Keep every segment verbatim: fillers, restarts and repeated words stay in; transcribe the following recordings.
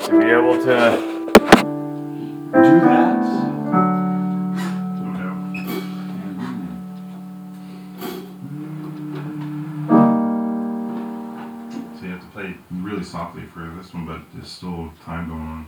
to be able to do that. So you have to play really softly for this one, but there's still time going on.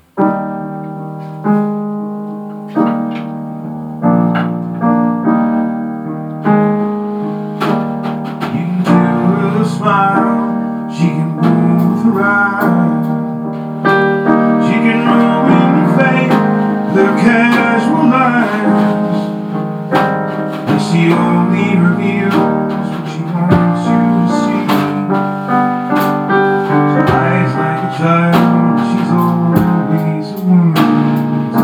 You can give her a smile, she can move her eyes, she can ruin your fate, little casual lines, and she only reveals what she wants you to see. She lies like a child, she's always a woman.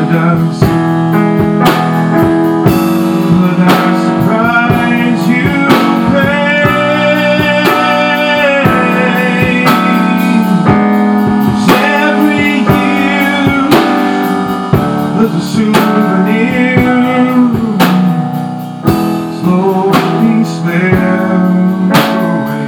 dust. But that surprise you pay is every year as a souvenir slowly slips away.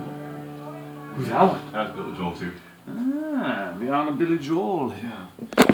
Who's that one? That's Billy Joel too. Ah, the Honor Billy Joel. Yeah.